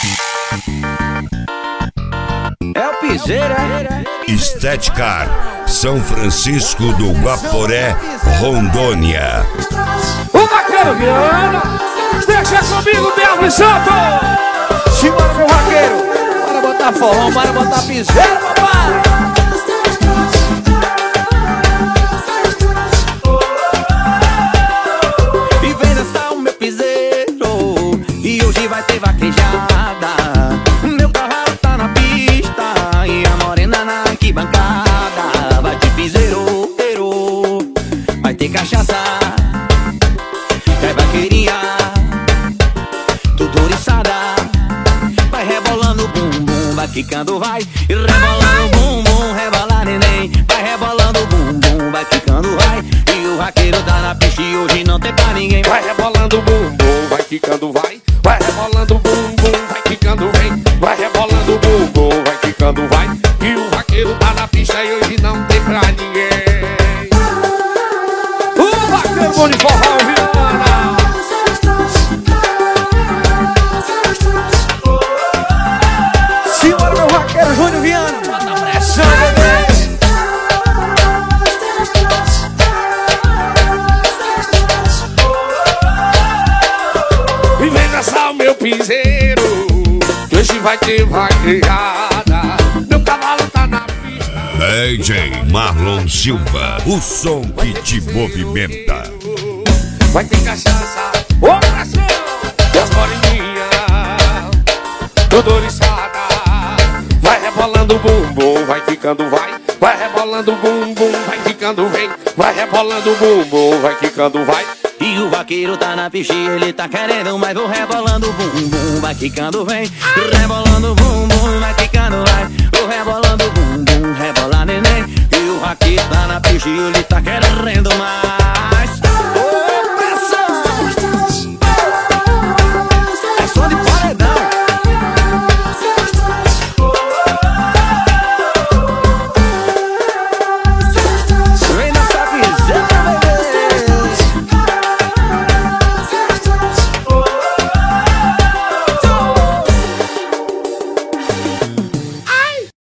É o piseira. Estética São Francisco do Guaporé, Rondônia. O vaqueiro Viana, deixa comigo, Belvio Santo. Simbora, meu vaqueiro. Bora botar forró, bora botar piseira, papai. E vem dançar o meu piseiro, e hoje vai ter vaquejada. Meu cavalo tá na pista e a morena na arquibancada. Vai ter piseiro, vai ter cachaça. Vai vaqueirinha, tudo oriçada. Vai rebolando o bumbum, vai quicando, vai. E rebolando o bumbum, rebola neném. Vai rebolando o bumbum, vai quicando, vai. E o vaqueiro tá na pista e hoje não tem pra ninguém. Vai rebolando o bumbum, vai quicando, vai. Vai rebolando o bumbum, vai quicando, vem. Vai rebolando o bumbum, vai quicando, vai. E o vaqueiro tá na pista e hoje não tem pra ninguém. O vaqueiro bom de forró, Viana. Simbora, meu vaqueiro Júnior Viana. Bota pressão, bebê. E vem dançar o meu piseiro, que hoje vai ter vaquejada. Meu cavalo tá na pista. DJ Marlon Silva, o som que te movimenta. Vai ter cachaça, ô pressão. E as moreninhas, tudo oriçada. Vai rebolando o bumbum, vai quicando, vai. Vai rebolando o bumbum, vai quicando, vem. Vai rebolando o bumbum, vai quicando, vai. E o vaqueiro tá na pista e ele tá querendo, mas vou rebolando o bumbum, vai quicando, vem. Rebolando o bumbum, vai quicando, vai. Vou rebolando o bumbum, rebola neném. E o vaqueiro tá na pista e ele tá querendo.